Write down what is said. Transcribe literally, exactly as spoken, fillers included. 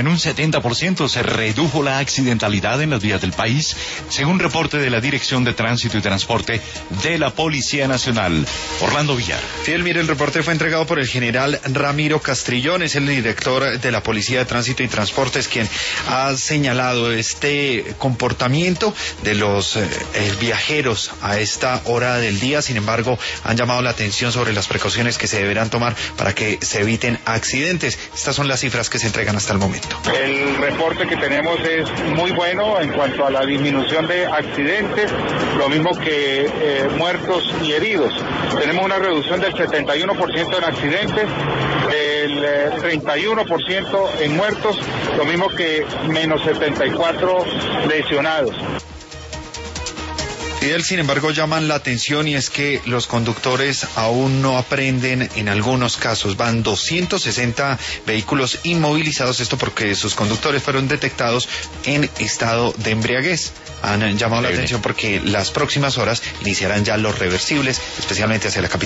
En un setenta por ciento se redujo la accidentalidad en las vías del país, según reporte de la Dirección de Tránsito y Transporte de la Policía Nacional. Orlando Villar. Fidel, mire, el reporte fue entregado por el general Ramiro Castrillón, es el director de la Policía de Tránsito y Transportes, quien ha señalado este comportamiento de los eh, viajeros a esta hora del día. Sin embargo, han llamado la atención sobre las precauciones que se deberán tomar para que se eviten accidentes. Estas son las cifras que se entregan hasta el momento. El reporte que tenemos es muy bueno en cuanto a la disminución de accidentes, lo mismo que eh, muertos y heridos. Tenemos una reducción del setenta y uno por ciento en accidentes, el eh, treinta y uno por ciento en muertos, lo mismo que menos setenta y cuatro lesionados. Fidel, sin embargo, llaman la atención y es que los conductores aún no aprenden en algunos casos. Van doscientos sesenta vehículos inmovilizados, esto porque sus conductores fueron detectados en estado de embriaguez. Han llamado la atención porque las próximas horas iniciarán ya los reversibles, especialmente hacia la capital.